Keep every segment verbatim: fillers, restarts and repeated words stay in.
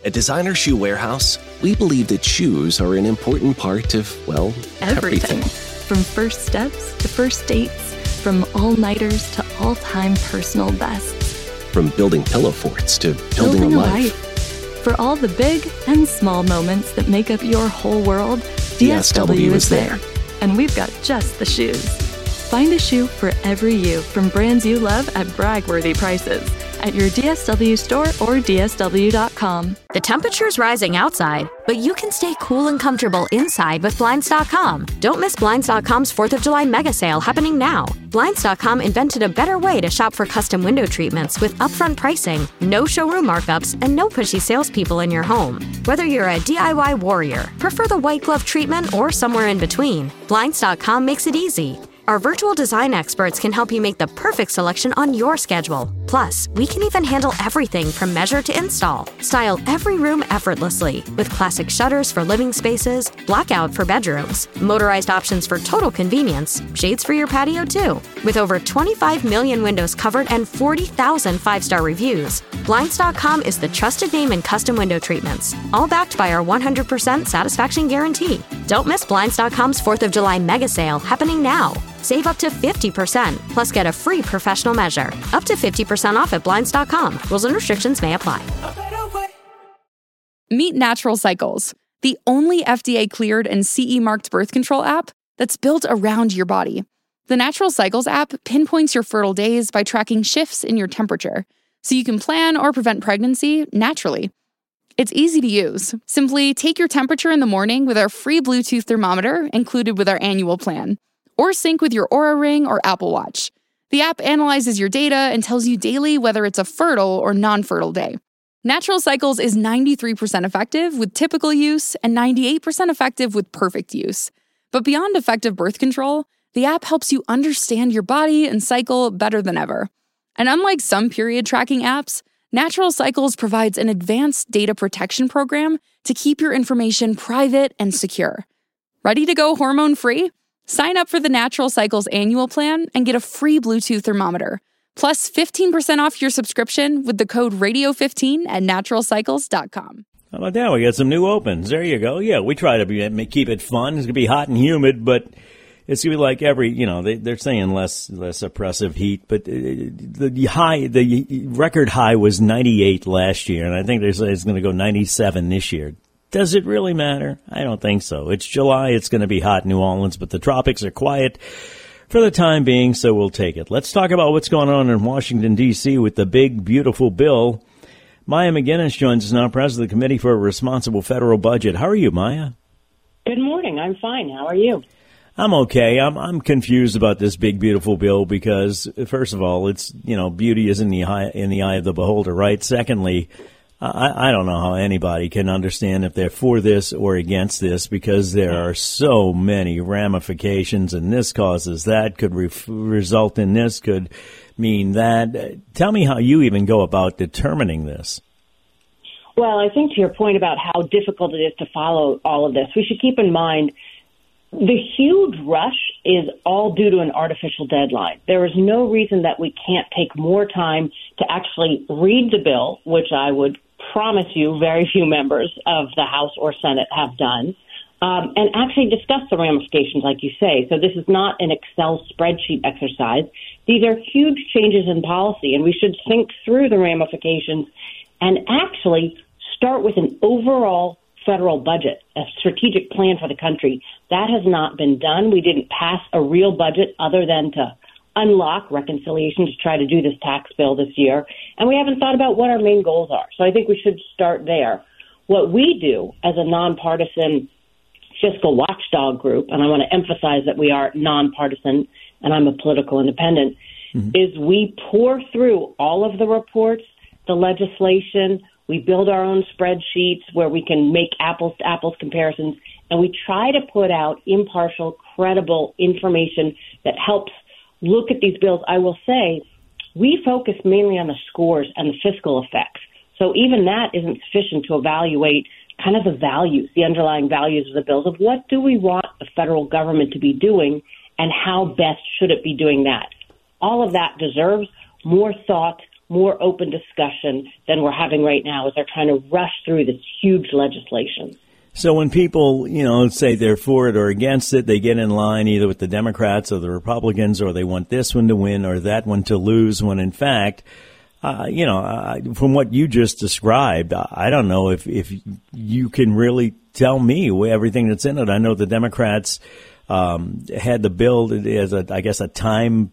At Designer Shoe Warehouse, we believe that shoes are an important part of, well, everything. everything. From first steps to first dates, from all-nighters to all-time personal bests. From building pillow forts to building, Building a a life. life. For all the big and small moments that make up your whole world, D S W is there. And we've got just the shoes. Find a shoe for every you from brands you love at brag-worthy prices at your D S W store or D S W dot com. The temperature's rising outside, but you can stay cool and comfortable inside with Blinds dot com. Don't miss Blinds dot com's fourth of July mega sale happening now. Blinds dot com invented a better way to shop for custom window treatments with upfront pricing, no showroom markups, and no pushy salespeople in your home. Whether you're a D I Y warrior, prefer the white glove treatment, or somewhere in between, Blinds dot com makes it easy. Our virtual design experts can help you make the perfect selection on your schedule. Plus, we can even handle everything from measure to install. Style every room effortlessly with classic shutters for living spaces, blackout for bedrooms, motorized options for total convenience, shades for your patio too. With over twenty-five million windows covered and forty thousand five-star reviews, Blinds dot com is the trusted name in custom window treatments, all backed by our one hundred percent satisfaction guarantee. Don't miss Blinds dot com's fourth of July mega sale happening now. Save up to fifty percent, plus get a free professional measure. Up to fifty percent off at Blinds dot com. Rules and restrictions may apply. Meet Natural Cycles, the only F D A-cleared and C E-marked birth control app that's built around your body. The Natural Cycles app pinpoints your fertile days by tracking shifts in your temperature, so you can plan or prevent pregnancy naturally. It's easy to use. Simply take your temperature in the morning with our free Bluetooth thermometer included with our annual plan, or sync with your Oura Ring or Apple Watch. The app analyzes your data and tells you daily whether it's a fertile or non-fertile day. Natural Cycles is ninety-three percent effective with typical use and ninety-eight percent effective with perfect use. But beyond effective birth control, the app helps you understand your body and cycle better than ever. And unlike some period tracking apps, Natural Cycles provides an advanced data protection program to keep your information private and secure. Ready to go hormone-free? Sign up for the Natural Cycles annual plan and get a free Bluetooth thermometer, plus fifteen percent off your subscription with the code radio fifteen at natural cycles dot com. How about that? We got some new opens. There you go. Yeah, we try to be, keep it fun. It's going to be hot and humid, but it's going to be like every, you know, they, they're saying less less oppressive heat, but the high, the record high was ninety-eight last year, and I think they're saying it's going to go ninety-seven this year. Does it really matter? I don't think so. It's July. It's going to be hot in New Orleans, but the tropics are quiet for the time being, so we'll take it. Let's talk about what's going on in Washington, D C with the big, beautiful bill. Maya McGinnis joins us now, President of the Committee for a Responsible Federal Budget. How are you, Maya? Good morning. I'm fine. How are you? I'm okay. I'm I'm confused about this big, beautiful bill because, first of all, it's, you know, beauty is in the eye, in the eye of the beholder, right? Secondly, I, I don't know how anybody can understand if they're for this or against this because there are so many ramifications, and this causes that, could re- result in this, could mean that. Tell me how you even go about determining this. Well, I think to your point about how difficult it is to follow all of this, we should keep in mind the huge rush is all due to an artificial deadline. There is no reason that we can't take more time to actually read the bill, which I would promise you very few members of the House or Senate have done, um, and actually discuss the ramifications, like you say. So this is not an Excel spreadsheet exercise. These are huge changes in policy, and we should think through the ramifications and actually start with an overall federal budget, a strategic plan for the country. That has not been done. We didn't pass a real budget other than to unlock reconciliation to try to do this tax bill this year. And we haven't thought about what our main goals are. So I think we should start there. What we do as a nonpartisan fiscal watchdog group, and I want to emphasize that we are nonpartisan and I'm a political independent, mm-hmm. is we pour through all of the reports, the legislation. We build our own spreadsheets where we can make apples to apples comparisons, and we try to put out impartial, credible information that helps look at these bills. I will say we focus mainly on the scores and the fiscal effects. So even that isn't sufficient to evaluate kind of the values, the underlying values of the bills of what do we want the federal government to be doing and how best should it be doing that. All of that deserves more thought, more open discussion than we're having right now as they're trying to rush through this huge legislation. So when people, you know, say they're for it or against it, they get in line either with the Democrats or the Republicans, or they want this one to win or that one to lose, when in fact, uh, you know, uh, from what you just described, I don't know if, if you can really tell me everything that's in it. I know the Democrats um, had the bill as a, I guess, a time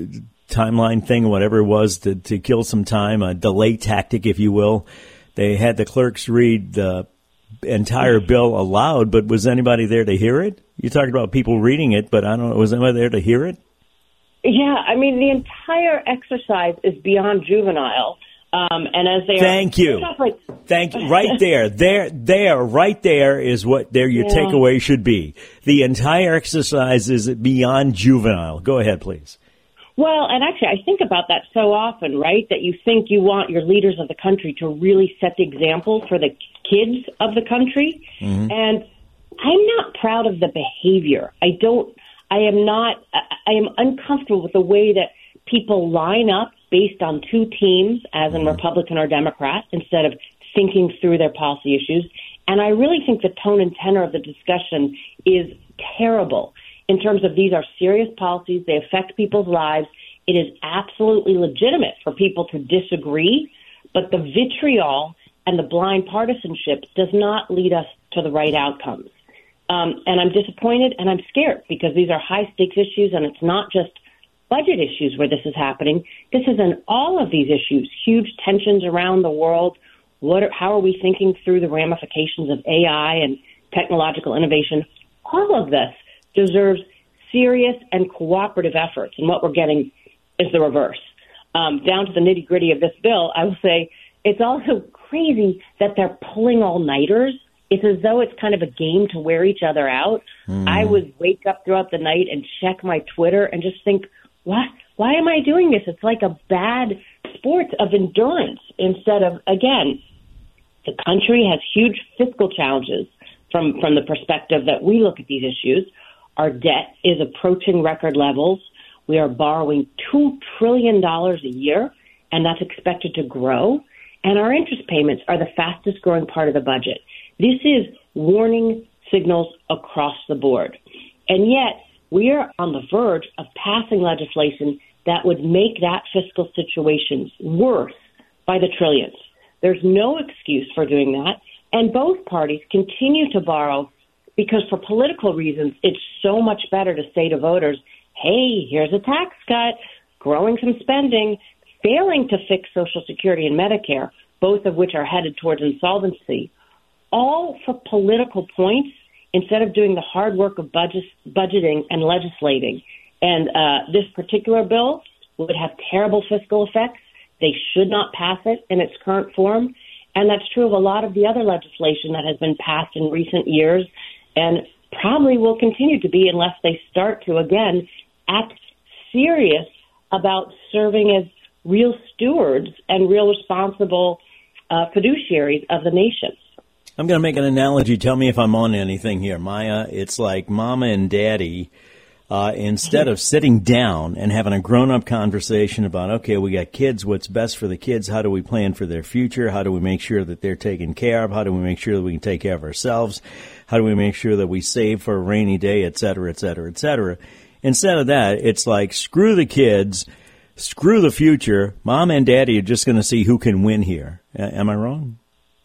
timeline thing, whatever it was, to, to kill some time, a delay tactic, if you will. They had the clerks read the entire bill aloud, but was anybody there to hear it? You talked about people reading it, but I don't know, was anybody there to hear it? Yeah, I mean, the entire exercise is beyond juvenile. Um, and as they Thank are, you. Like, Thank you. Right there. There, there, right there is what there your yeah. takeaway should be. The entire exercise is beyond juvenile. Go ahead, please. Well, and actually, I think about that so often, right, that you think you want your leaders of the country to really set the example for the kids of the country. Mm-hmm. And I'm not proud of the behavior. I don't, I am not, I am uncomfortable with the way that people line up based on two teams, as in Republican or Democrat, instead of thinking through their policy issues. And I really think the tone and tenor of the discussion is terrible in terms of these are serious policies. They affect people's lives. It is absolutely legitimate for people to disagree, but the vitriol and the blind partisanship does not lead us to the right outcomes. Um, and I'm disappointed and I'm scared because these are high-stakes issues, and it's not just budget issues where this is happening. This is in all of these issues, huge tensions around the world. What are, how are we thinking through the ramifications of A I and technological innovation? All of this deserves serious and cooperative efforts, and what we're getting is the reverse. Um, down to the nitty-gritty of this bill, I will say it's also crazy that they're pulling all-nighters. It's as though it's kind of a game to wear each other out. Mm. I would wake up throughout the night and check my Twitter and just think, what? Why am I doing this? It's like a bad sport of endurance instead of, again, the country has huge fiscal challenges from, from the perspective that we look at these issues. Our debt is approaching record levels. We are borrowing two trillion dollars a year, and that's expected to grow. And our interest payments are the fastest growing part of the budget. This is warning signals across the board. And yet, we are on the verge of passing legislation that would make that fiscal situation worse by the trillions. There's no excuse for doing that. And both parties continue to borrow because for political reasons, it's so much better to say to voters, hey, here's a tax cut, growing some spending, failing to fix Social Security and Medicare, both of which are headed towards insolvency, all for political points instead of doing the hard work of budget, budgeting and legislating. And uh, this particular bill would have terrible fiscal effects. They should not pass it in its current form. And that's true of a lot of the other legislation that has been passed in recent years and probably will continue to be unless they start to, again, act serious about serving as real stewards and real responsible uh, fiduciaries of the nation. I'm going to make an analogy. Tell me if I'm on anything here, Maya. It's like mama and daddy, uh, instead of sitting down and having a grown-up conversation about, okay, we got kids, what's best for the kids, how do we plan for their future, how do we make sure that they're taken care of, how do we make sure that we can take care of ourselves, how do we make sure that we save for a rainy day, et cetera, et cetera, et cetera. Instead of that, it's like, screw the kids, screw the future, mom and daddy are just going to see who can win here. A- am I wrong?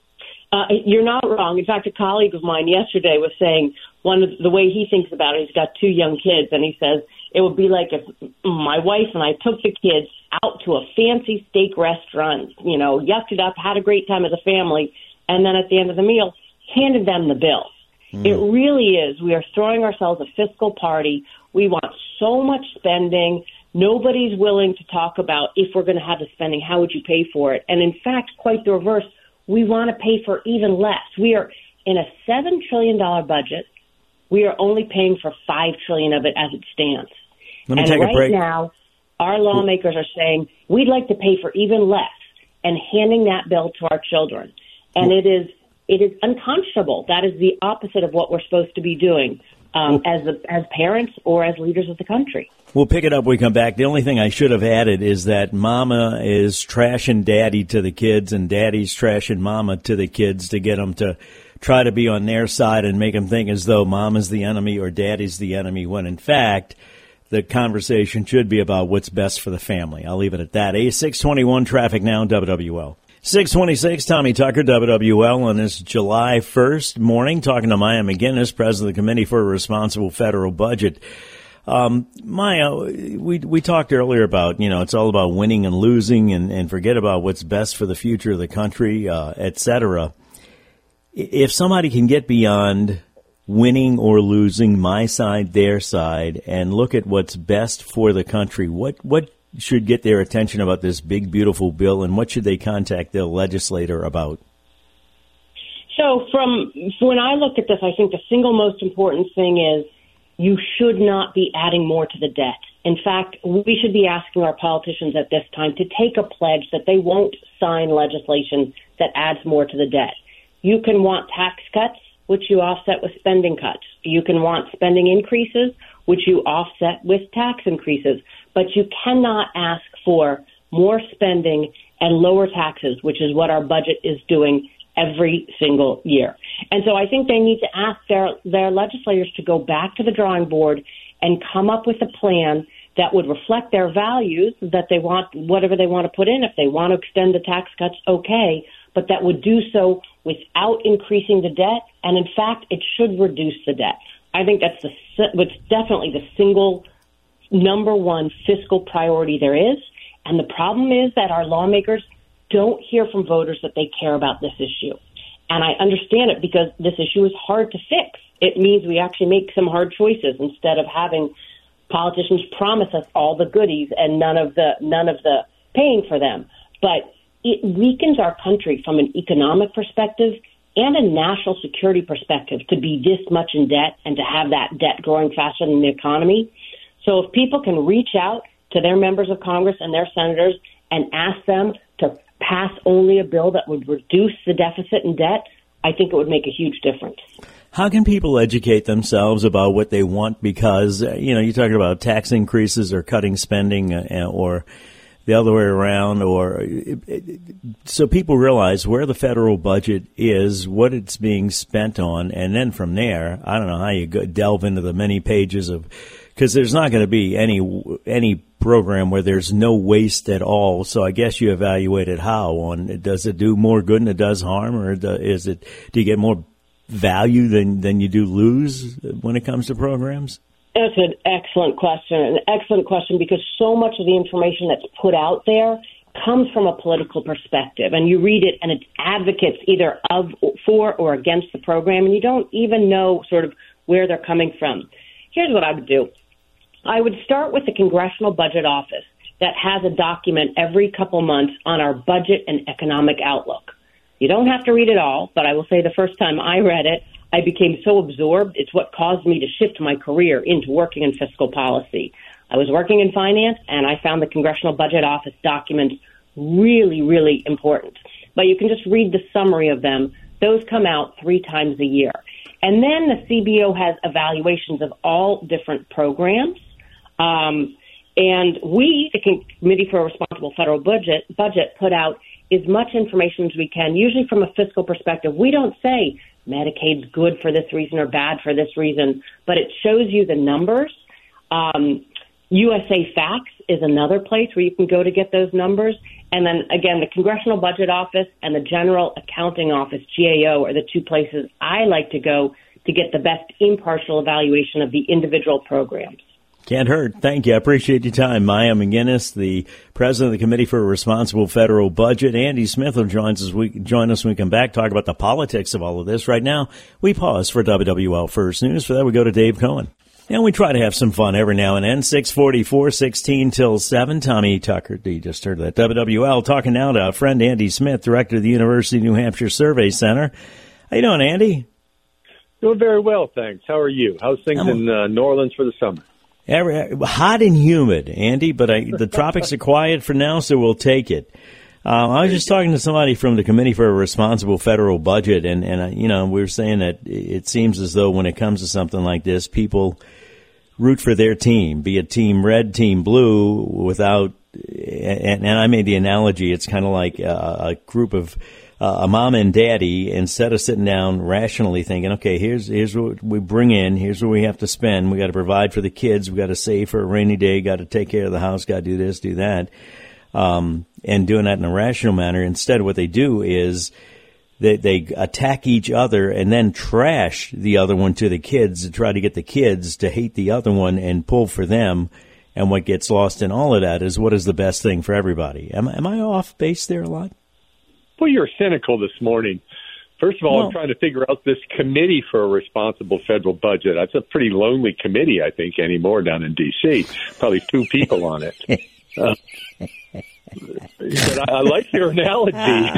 Uh, you're not wrong. In fact, a colleague of mine yesterday was saying one of the way he thinks about it, he's got two young kids, and he says it would be like if my wife and I took the kids out to a fancy steak restaurant, you know, yucked it up, had a great time as a family, and then at the end of the meal, handed them the bill. Mm. It really is. We are throwing ourselves a fiscal party. We want so much spending. Nobody's willing to talk about if we're going to have the spending, how would you pay for it? And in fact, quite the reverse. We want to pay for even less. We are in a seven trillion dollars budget. We are only paying for five trillion dollars of it as it stands. Let me and take right a break. now, our lawmakers are saying we'd like to pay for even less and handing that bill to our children. And it is it is unconscionable. That is the opposite of what we're supposed to be doing. um, as the, as parents or as leaders of the country. We'll pick it up when we come back. The only thing I should have added is that mama is trashing daddy to the kids and daddy's trashing mama to the kids to get them to try to be on their side and make them think as though mama's the enemy or daddy's the enemy, when in fact the conversation should be about what's best for the family. I'll leave it at that. A six twenty-one traffic now, W W L. six twenty-six, Tommy Tucker, W W L, on this July first morning, talking to Maya McGinnis, President of the Committee for a Responsible Federal Budget. Um, Maya, we we talked earlier about, you know, it's all about winning and losing and, and forget about what's best for the future of the country, uh, et cetera. If somebody can get beyond winning or losing, my side, their side, and look at what's best for the country, what what should get their attention about this big, beautiful bill, and what should they contact their legislator about? So from when I look at this, I think the single most important thing is you should not be adding more to the debt. In fact, we should be asking our politicians at this time to take a pledge that they won't sign legislation that adds more to the debt. You can want tax cuts, which you offset with spending cuts. You can want spending increases, which you offset with tax increases. But you cannot ask for more spending and lower taxes, which is what our budget is doing every single year. And so I think they need to ask their, their legislators to go back to the drawing board and come up with a plan that would reflect their values, that they want whatever they want to put in. If they want to extend the tax cuts, okay, but that would do so without increasing the debt. And in fact, it should reduce the debt. I think that's the, what's definitely the single number one fiscal priority there is. And the problem is that our lawmakers don't hear from voters that they care about this issue. And I understand it because this issue is hard to fix. It means we actually make some hard choices instead of having politicians promise us all the goodies and none of the none of the paying for them. But it weakens our country from an economic perspective and a national security perspective to be this much in debt and to have that debt growing faster than the economy. So if people can reach out to their members of Congress and their senators and ask them to pass only a bill that would reduce the deficit and debt, I think it would make a huge difference. How can people educate themselves about what they want? Because, you know, you're talking about tax increases or cutting spending uh, or the other way around, or so people realize where the federal budget is, what it's being spent on, and then from there, I don't know how you go delve into the many pages of, because there's not going to be any any program where there's no waste at all. So I guess you evaluate it how on does it do more good than it does harm, or is it do you get more value than than you do lose when it comes to programs? That's an excellent question, an excellent question, because so much of the information that's put out there comes from a political perspective, and you read it, and it's advocates either of, for, or against the program, and you don't even know sort of where they're coming from. Here's what I would do. I would start with the Congressional Budget Office that has a document every couple months on our budget and economic outlook. You don't have to read it all, but I will say the first time I read it, I became so absorbed, it's what caused me to shift my career into working in fiscal policy. I was working in finance, and I found the Congressional Budget Office documents really, really important. But you can just read the summary of them. Those come out three times a year. And then the C B O has evaluations of all different programs. Um, and we, the Committee for a Responsible Federal Budget, budget, put out as much information as we can, usually from a fiscal perspective. We don't say Medicaid's good for this reason or bad for this reason, but it shows you the numbers. Um, U S A Facts is another place where you can go to get those numbers. And then, again, the Congressional Budget Office and the General Accounting Office, G A O, are the two places I like to go to get the best impartial evaluation of the individual programs. Can't hurt. Thank you. I appreciate your time. Maya McGinnis, the president of the Committee for a Responsible Federal Budget. Andy Smith will join us, we, join us when we come back, talk about the politics of all of this. Right now, we pause for W W L First News. For that, we go to Dave Cohen. And we try to have some fun every now and then. six forty-four, sixteen till seven. Tommy Tucker, you just heard that. W W L talking now to our friend Andy Smith, director of the University of New Hampshire Survey Center. How you doing, Andy? Doing very well, thanks. How are you? How's things I'm, in uh, New Orleans for the summer? Every, hot and humid, Andy, but I, the tropics are quiet for now, so we'll take it. Uh, I was just talking to somebody from the Committee for a Responsible Federal Budget, and, and uh, you know, we were saying that it seems as though when it comes to something like this, people root for their team, be it team red, team blue, without, and, and I made the analogy, it's kind of like a, a group of, uh, a mom and daddy, instead of sitting down rationally thinking, okay, here's here's what we bring in, here's what we have to spend, we got to provide for the kids, we got to save for a rainy day, got to take care of the house, got to do this, do that. Um, and doing that in a rational manner. Instead, what they do is they, they attack each other and then trash the other one to the kids to try to get the kids to hate the other one and pull for them. And what gets lost in all of that is what is the best thing for everybody. Am, am I off base there a lot? Well, you're cynical this morning. First of all, well, I'm trying to figure out this Committee for a Responsible Federal Budget. That's a pretty lonely committee, I think, anymore down in D C Probably two people on it. Uh, but I, I like your analogy.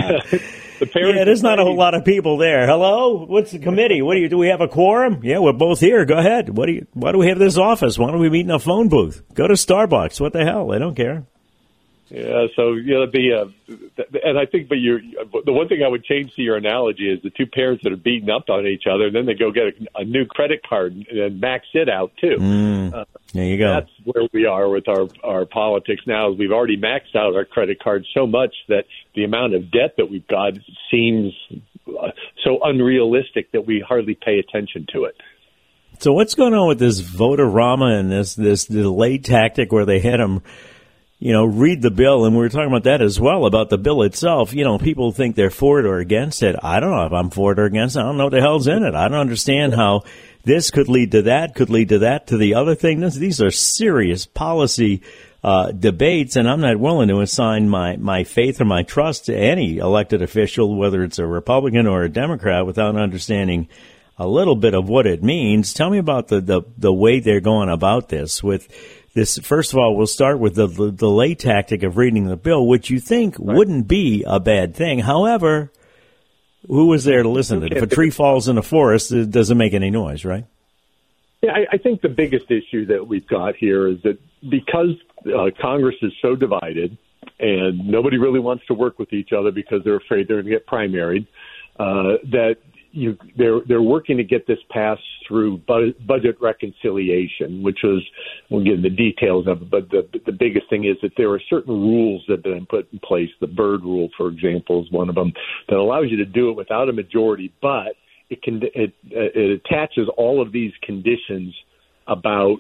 The parents yeah, there's not a whole lot of people there. Hello, what's the committee? What do you do? We have a quorum? Yeah, we're both here. Go ahead. What do you? Why do we have this office? Why don't we meet in a phone booth? Go to Starbucks. What the hell? I don't care. Yeah, so you know the uh, and I think, but you the one thing I would change to your analogy is the two parents that are beating up on each other, and then they go get a, a new credit card and, and max it out too. Mm, uh, there you go. That's where we are with our our politics now. Is we've already maxed out our credit cards so much that the amount of debt that we've got seems uh, so unrealistic that we hardly pay attention to it. So what's going on with this vote-a-rama and this this delay tactic where they had them, you know, read the bill, and we were talking about that as well, about the bill itself. You know, people think they're for it or against it. I don't know if I'm for it or against it. I don't know what the hell's in it. I don't understand how this could lead to that, could lead to that, to the other thing. This, these are serious policy uh, debates, and I'm not willing to assign my, my faith or my trust to any elected official, whether it's a Republican or a Democrat, without understanding a little bit of what it means. Tell me about the, the, the way they're going about this with this. First of all, we'll start with the, the delay tactic of reading the bill, which you think right. wouldn't be a bad thing. However, who was there to listen to it? If a tree falls in the forest, it doesn't make any noise, right? Yeah, I, I think the biggest issue that we've got here is that because uh, Congress is so divided and nobody really wants to work with each other because they're afraid they're going to get primaried, uh, that You, they're they're working to get this passed through bu- budget reconciliation, which was, we'll get into the details of it, but the the biggest thing is that there are certain rules that have been put in place. The Byrd Rule, for example, is one of them that allows you to do it without a majority, but it can it it attaches all of these conditions about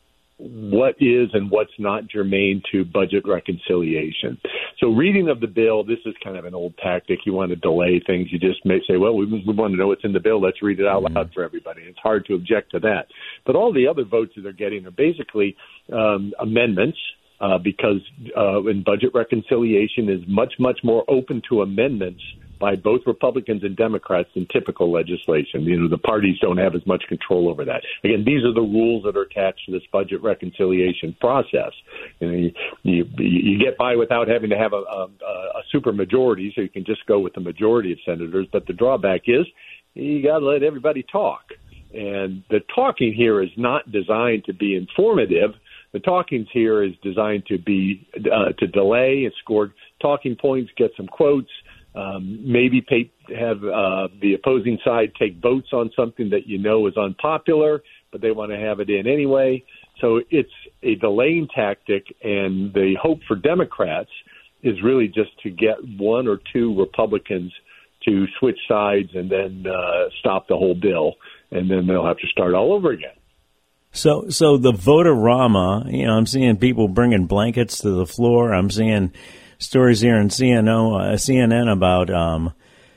what is and what's not germane to budget reconciliation. So reading of the bill, this is kind of an old tactic. You want to delay things. You just may say, well, we, we want to know what's in the bill. Let's read it out loud for everybody. It's hard to object to that. But all the other votes that they're getting are basically um, amendments uh, because uh, in budget reconciliation is much, much more open to amendments by both Republicans and Democrats than typical legislation. You know, the parties don't have as much control over that. Again, these are the rules that are attached to this budget reconciliation process. You know, you, you, you get by without having to have a, a, a super majority, so you can just go with the majority of senators. But the drawback is you got to let everybody talk. And the talking here is not designed to be informative. The talking here is designed to be uh, to delay and score talking points, get some quotes, Um, maybe pay, have uh, the opposing side take votes on something that you know is unpopular, but they want to have it in anyway. So it's a delaying tactic, and the hope for Democrats is really just to get one or two Republicans to switch sides and then uh, stop the whole bill, and then they'll have to start all over again. So, so the vote-a-rama, you know, I'm seeing people bringing blankets to the floor. I'm seeing stories here in C N O, uh, C N N about um,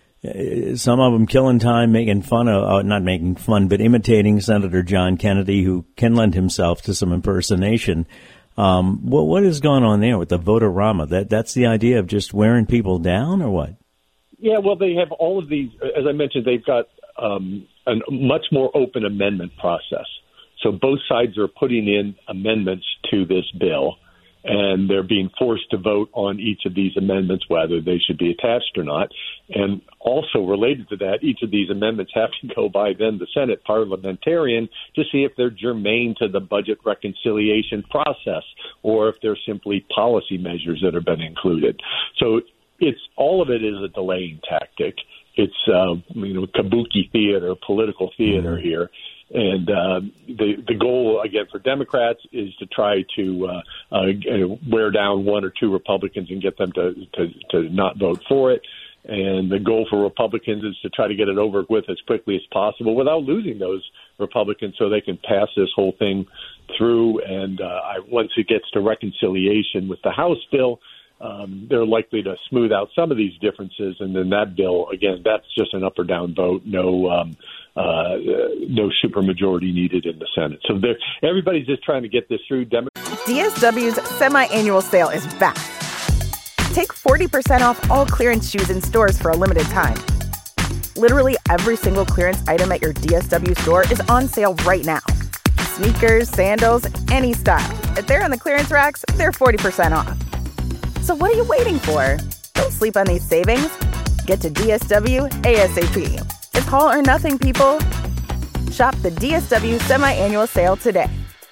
some of them killing time, making fun of, uh, not making fun, but imitating Senator John Kennedy, who can lend himself to some impersonation. Um, what what is going on there with the vote-a-rama? That that's the idea of just wearing people down, or what? Yeah, well, they have all of these. As I mentioned, they've got um, a much more open amendment process. So both sides are putting in amendments to this bill, and they're being forced to vote on each of these amendments, whether they should be attached or not. And also related to that, each of these amendments have to go by then the Senate parliamentarian to see if they're germane to the budget reconciliation process or if they're simply policy measures that have been included. So it's all of it is a delaying tactic. It's uh, you know kabuki theater, political theater mm-hmm. here. And uh, the the goal, again, for Democrats is to try to uh, uh, wear down one or two Republicans and get them to, to, to not vote for it. And the goal for Republicans is to try to get it over with as quickly as possible without losing those Republicans so they can pass this whole thing through. And uh, I, once it gets to reconciliation with the House bill, um, they're likely to smooth out some of these differences. And then that bill, again, that's just an up or down vote. No um, uh, no supermajority needed in the Senate. So everybody's just trying to get this through. Demo- D S W's semi-annual sale is back. Take forty percent off all clearance shoes in stores for a limited time. Literally every single clearance item at your D S W store is on sale right now. Sneakers, sandals, any style. If they're on the clearance racks, they're forty percent off. So what are you waiting for? Don't sleep on these savings. Get to D S W ASAP. It's all or nothing, people. Shop the D S W semi-annual sale today.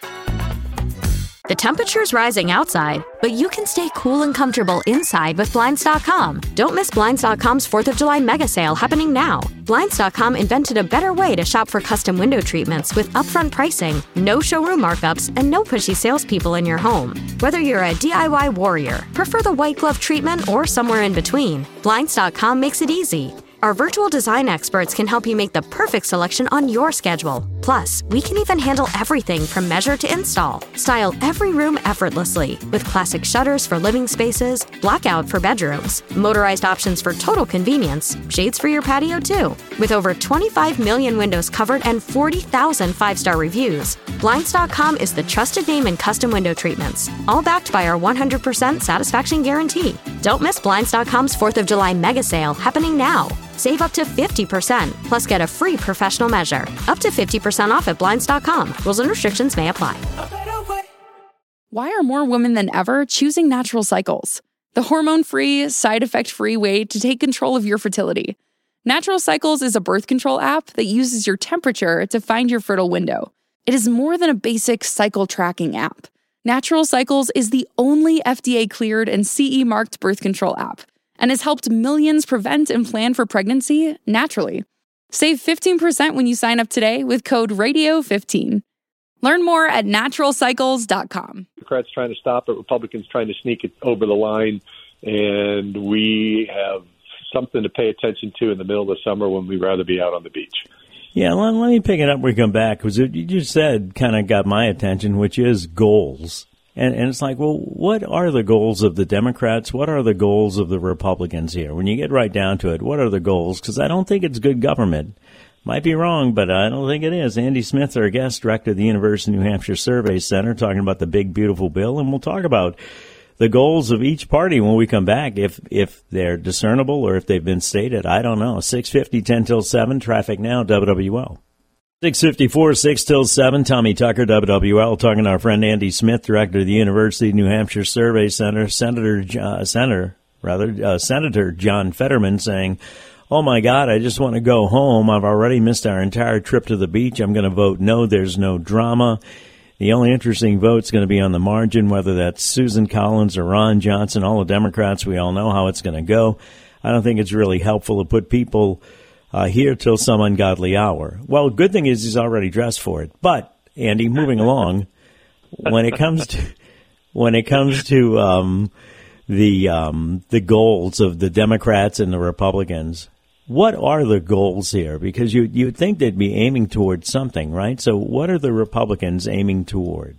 The temperature's rising outside, but you can stay cool and comfortable inside with Blinds dot com. Don't miss Blinds dot com's fourth of July mega sale happening now. Blinds dot com invented a better way to shop for custom window treatments with upfront pricing, no showroom markups, and no pushy salespeople in your home. Whether you're a D I Y warrior, prefer the white glove treatment, or somewhere in between, Blinds dot com makes it easy. Our virtual design experts can help you make the perfect selection on your schedule. Plus, we can even handle everything from measure to install. Style every room effortlessly with classic shutters for living spaces, blackout for bedrooms, motorized options for total convenience, shades for your patio too. With over twenty-five million windows covered and forty thousand five-star reviews, Blinds dot com is the trusted name in custom window treatments, all backed by our one hundred percent satisfaction guarantee. Don't miss Blinds dot com's fourth of July mega sale happening now. Save up to fifty percent, plus get a free professional measure. Up to fifty percent off at Blinds dot com. Rules and restrictions may apply. Why are more women than ever choosing Natural Cycles? The hormone-free, side-effect-free way to take control of your fertility. Natural Cycles is a birth control app that uses your temperature to find your fertile window. It is more than a basic cycle tracking app. Natural Cycles is the only F D A-cleared and C E-marked birth control app, and has helped millions prevent and plan for pregnancy naturally. Save fifteen percent when you sign up today with code radio fifteen. Learn more at natural cycles dot com. Democrats trying to stop it, Republicans trying to sneak it over the line, and we have something to pay attention to in the middle of the summer when we'd rather be out on the beach. Yeah, let, let me pick it up where we come back, because you just said kind of got my attention, which is goals. And, and it's like, well, what are the goals of the Democrats? What are the goals of the Republicans here? When you get right down to it, what are the goals? Because I don't think it's good government. Might be wrong, but I don't think it is. Andy Smith, our guest, director of the University of New Hampshire Survey Center, talking about the big, beautiful bill. And we'll talk about the goals of each party when we come back, if if they're discernible or if they've been stated. I don't know. six fifty, ten till seven, traffic now, W W L. six fifty-four, six till seven, Tommy Tucker, W W L, talking to our friend Andy Smith, director of the University of New Hampshire Survey Center, Senator, uh, Senator, rather, uh, Senator John Fetterman saying, oh my God, I just want to go home. I've already missed our entire trip to the beach. I'm going to vote no. There's no drama. The only interesting vote's going to be on the margin, whether that's Susan Collins or Ron Johnson, all the Democrats. We all know how it's going to go. I don't think it's really helpful to put people Uh, here till some ungodly hour. Well, good thing is he's already dressed for it. But Andy, moving along, when it comes to when it comes to um, the um, the goals of the Democrats and the Republicans, what are the goals here? Because you you'd think they'd be aiming toward something, right? So, what are the Republicans aiming toward?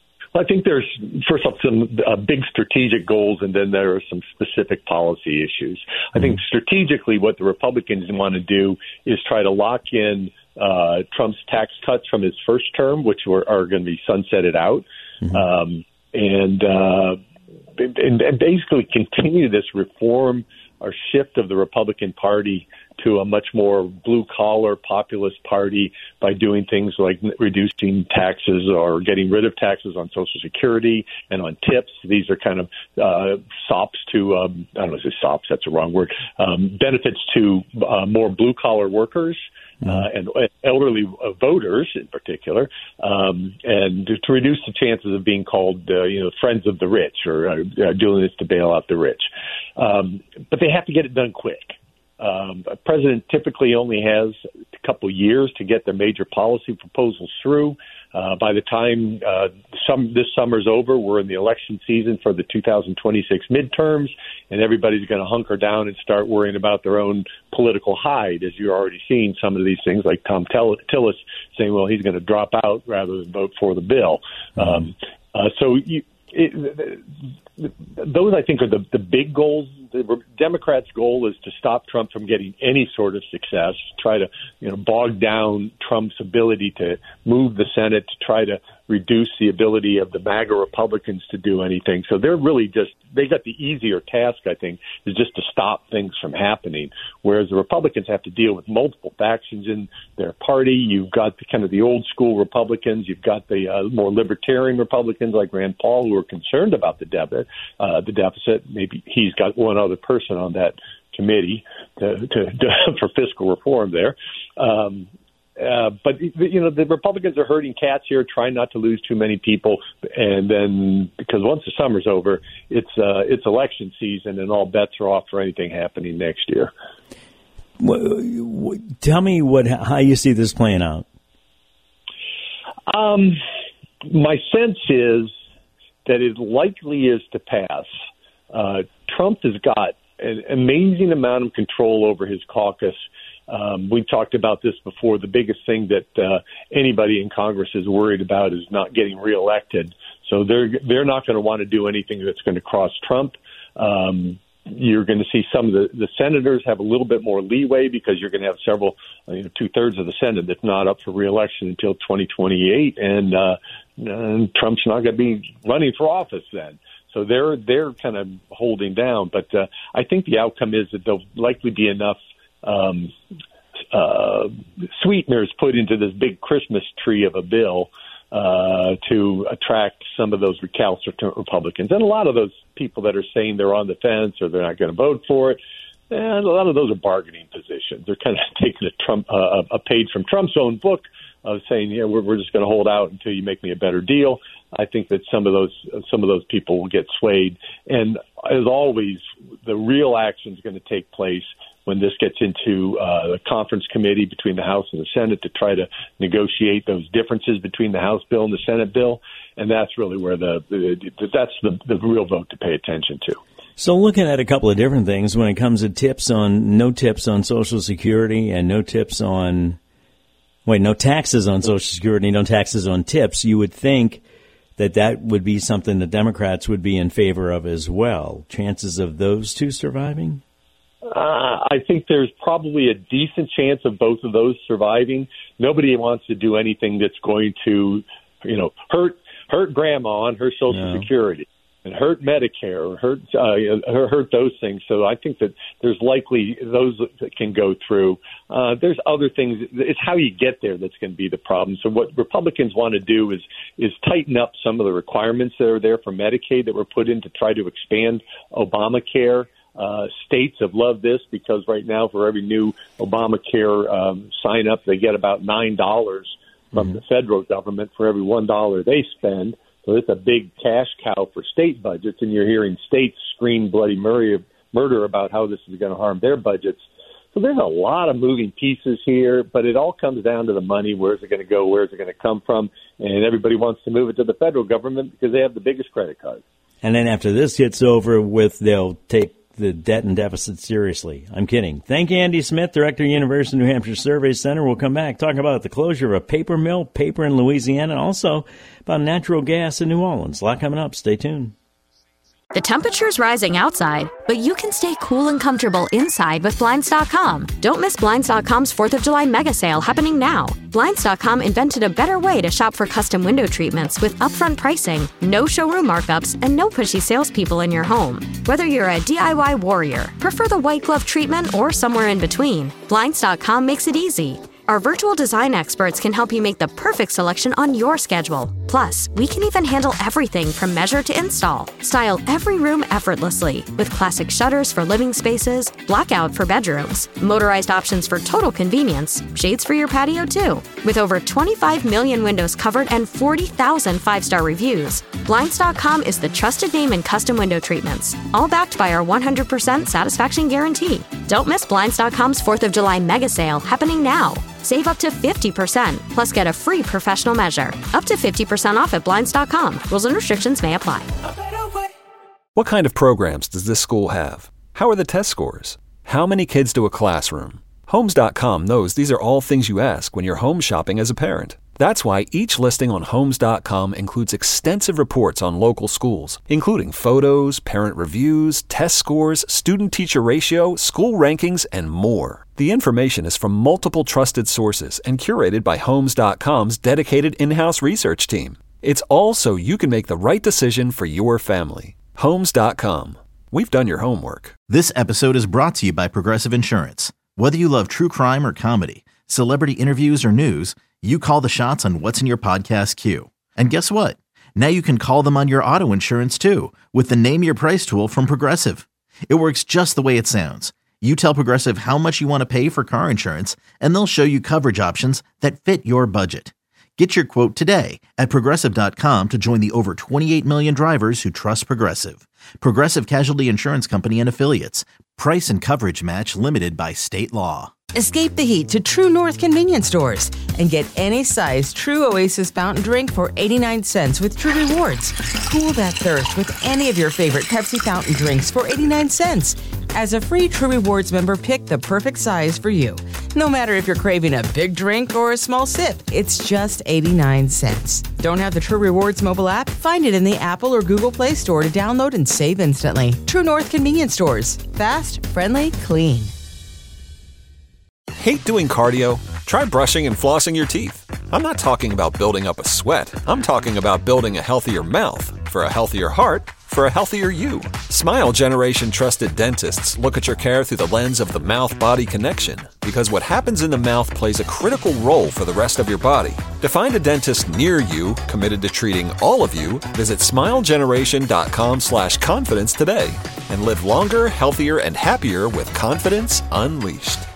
I think there's, first off, some uh, big strategic goals, and then there are some specific policy issues. I think strategically what the Republicans want to do is try to lock in uh, Trump's tax cuts from his first term, which were, are going to be sunsetted out, mm-hmm. um, and, uh, and, and basically continue this reform or shift of the Republican Party to a much more blue-collar populist party by doing things like reducing taxes or getting rid of taxes on Social Security and on tips. These are kind of uh, sops to, um, I don't know if it's sops, that's the wrong word, um, benefits to uh, more blue-collar workers. Uh, and elderly uh, voters in particular, um, and to, to reduce the chances of being called, uh, you know, friends of the rich or uh, doing this to bail out the rich. Um, but they have to get it done quick. Um, a president typically only has a couple years to get their major policy proposals through. Uh, by the time uh, some, this summer's over, we're in the election season for the two thousand twenty-six midterms, and everybody's going to hunker down and start worrying about their own political hide, as you're already seeing some of these things like Tom Tillis saying, well, he's going to drop out rather than vote for the bill. Mm-hmm. Um, uh, so you, it, those, I think, are the, the big goals. The Democrats' goal is to stop Trump from getting any sort of success, try to, you know, bog down Trump's ability to move the Senate, to try to reduce the ability of the MAGA Republicans to do anything. So they're really just, they got the easier task, I think, is just to stop things from happening, whereas the Republicans have to deal with multiple factions in their party. You've got the, kind of the old school Republicans. You've got the uh, more libertarian Republicans like Rand Paul who are concerned about the deficit. Uh, the deficit. Maybe he's got one other person on that committee to, to, to for fiscal reform there. Um, Uh, but, you know, the Republicans are herding cats here, trying not to lose too many people. And then because once the summer's over, it's uh, it's election season and all bets are off for anything happening next year. Tell me what how you see this playing out. Um, my sense is that it likely is to pass. Uh, Trump has got an amazing amount of control over his caucus. Um, we talked about this before. The biggest thing that uh, anybody in Congress is worried about is not getting reelected. So they're they're not going to want to do anything that's going to cross Trump. Um, you're going to see some of the, the senators have a little bit more leeway because you're going to have several, you know, two thirds of the Senate that's not up for reelection until twenty twenty-eight, and, uh, and Trump's not going to be running for office then. So they're they're kind of holding down. But uh, I think the outcome is that there'll likely be enough Um, uh, sweeteners put into this big Christmas tree of a bill uh, to attract some of those recalcitrant Republicans. And a lot of those people that are saying they're on the fence or they're not going to vote for it, and a lot of those are bargaining positions. They're kind of taking a, Trump, uh, a page from Trump's own book of saying, yeah, we're, we're just going to hold out until you make me a better deal. I think that some of those some of those people will get swayed. And as always, the real action is going to take place when this gets into uh, the conference committee between the House and the Senate to try to negotiate those differences between the House bill and the Senate bill. And that's really where the, the that's the, the real vote to pay attention to. So looking at a couple of different things when it comes to tips on, no tips on Social Security and no tips on, wait, no taxes on Social Security, no taxes on tips, you would think that that would be something that Democrats would be in favor of as well. Chances of those two surviving? Uh, I think there's probably a decent chance of both of those surviving. Nobody wants to do anything that's going to, you know, hurt hurt grandma on her Social no. Security and hurt Medicare or hurt uh, hurt those things. So I think that there's likely those that can go through. Uh, there's other things. It's how you get there that's going to be the problem. So what Republicans want to do is is tighten up some of the requirements that are there for Medicaid that were put in to try to expand Obamacare. Uh, states have loved this because right now for every new Obamacare um, sign up, they get about nine dollars from mm-hmm. the federal government for every one dollar they spend. So it's a big cash cow for state budgets, and you're hearing states scream bloody murder about how this is going to harm their budgets. So there's a lot of moving pieces here, but it all comes down to the money. Where's it going to go? Where's it going to come from? And everybody wants to move it to the federal government because they have the biggest credit card. And then after this gets over with, they'll take the debt and deficit seriously. I'm kidding. Thank you, Andy Smith, Director of University of New Hampshire Survey Center. We'll come back, talk about the closure of a paper mill, paper in Louisiana, and also about natural gas in New Orleans. A lot coming up. Stay tuned. The temperature's rising outside, but you can stay cool and comfortable inside with Blinds dot com. Don't miss Blinds dot com's fourth of July mega sale happening now. Blinds dot com invented a better way to shop for custom window treatments with upfront pricing, no showroom markups, and no pushy salespeople in your home. Whether you're a D I Y warrior, prefer the white glove treatment, or somewhere in between, Blinds dot com makes it easy. Our virtual design experts can help you make the perfect selection on your schedule. Plus, we can even handle everything from measure to install. Style every room effortlessly with classic shutters for living spaces, blackout for bedrooms, motorized options for total convenience, shades for your patio too. With over twenty-five million windows covered and forty thousand five-star reviews, Blinds dot com is the trusted name in custom window treatments, all backed by our one hundred percent satisfaction guarantee. Don't miss Blinds dot com's fourth of July mega sale happening now. Save up to fifty percent, plus get a free professional measure. Up to fifty percent off at Blinds dot com. Rules and restrictions may apply. What kind of programs does this school have? How are the test scores? How many kids do a classroom? Homes dot com knows these are all things you ask when you're home shopping as a parent. That's why each listing on Homes dot com includes extensive reports on local schools, including photos, parent reviews, test scores, student-teacher ratio, school rankings, and more. The information is from multiple trusted sources and curated by Homes dot com's dedicated in-house research team. It's all so you can make the right decision for your family. Homes dot com. We've done your homework. This episode is brought to you by Progressive Insurance. Whether you love true crime or comedy, celebrity interviews or news, you call the shots on what's in your podcast queue. And guess what? Now you can call them on your auto insurance too with the Name Your Price tool from Progressive. It works just the way it sounds. You tell Progressive how much you want to pay for car insurance, and they'll show you coverage options that fit your budget. Get your quote today at Progressive dot com to join the over twenty-eight million drivers who trust Progressive. Progressive Casualty Insurance Company and Affiliates. Price and coverage match limited by state law. Escape the heat to True North convenience stores and get any size True Oasis fountain drink for eighty-nine cents with True Rewards. Cool that thirst with any of your favorite Pepsi fountain drinks for eighty-nine cents. As a free True Rewards member, pick the perfect size for you. No matter if you're craving a big drink or a small sip, it's just eighty-nine cents. Don't have the True Rewards mobile app? Find it in the Apple or Google Play Store to download and save instantly. True North convenience stores. Fast, friendly, clean. Hate doing cardio? Try brushing and flossing your teeth. I'm not talking about building up a sweat. I'm talking about building a healthier mouth. For a healthier heart, for a healthier you. Smile Generation trusted dentists look at your care through the lens of the mouth-body connection, because what happens in the mouth plays a critical role for the rest of your body. To find a dentist near you committed to treating all of you, visit smile generation dot com slash confidence today and live longer, healthier, and happier with confidence unleashed.